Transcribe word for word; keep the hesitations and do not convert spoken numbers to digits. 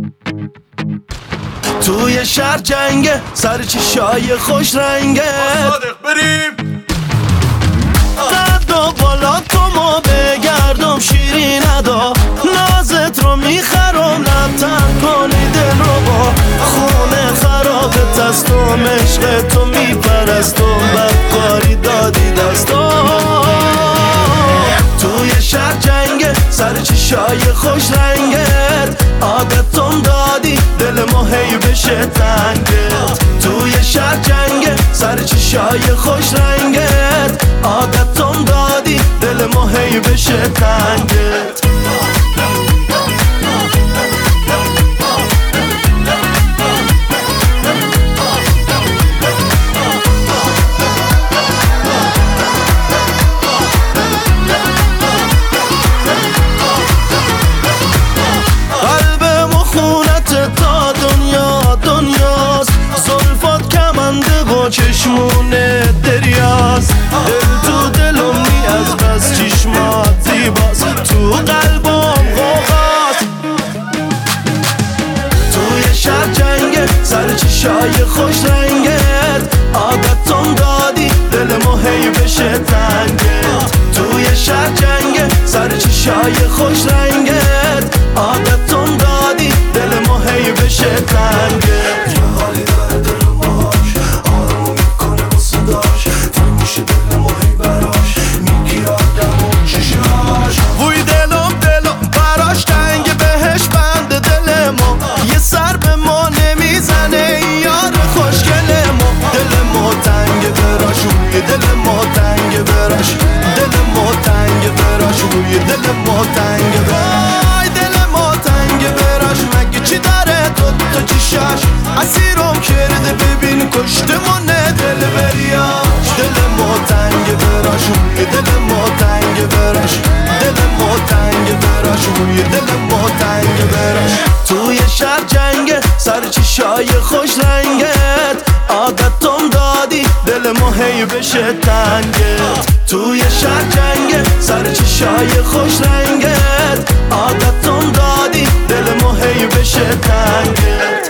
توی شهر جنگه، سر چشای خوش رنگه، صادق بریم قد و بالا تو ما بگردم شیرین ادا، نازت رو میخرم نتن کنی دل رو با خونه خرابت هستم، عشق تو میپرستم بدکاری دادی دستم. توی شهر جنگه، سر چشای خوش رنگت، عادتم دادی دل ما هی بشه تنگت. توی شهر جنگه، سر چشای خوش رنگت، عادتم دادی دل ما هی بشه تنگت. چشمونه دریاست، دل تو دلم نی از بس چشمات زیباست، تو قلبم غوغاست. توی شهر جنگه، سر چشای خوش رنگت، عادتم دادی دل ما هی بشه تنگت. توی شهر جنگه، سر چشای خوش رنگت، عادتم دادی دل ما هی بشه تنگت. وی دلم دلم براش تنگ، بهش بند دل ما، یه سر به ما نمیزنه یار خوشگل ما. دل ما تنگ براش، وی دل ما تنگ براش، دل ما تنگ براش، وی دل ما تنگ براش، دل ما تنگ براش. مگه چی داره تو تو چیشاش، اسیرم کرده ببین کشتمونه دل بریاش. دل ما تنگ براش، وی دل ما تنگ براش، دل ما تنگ براش، وی دل ما تنگ براش. توی شهر جنگه، سر چشای خوش رنگت، عادتم دادی دل ما هی بشه تنگت. توی شهر جنگه، سر چشای خوش رنگت، عادتم دادی دل ما هی بشه تنگت.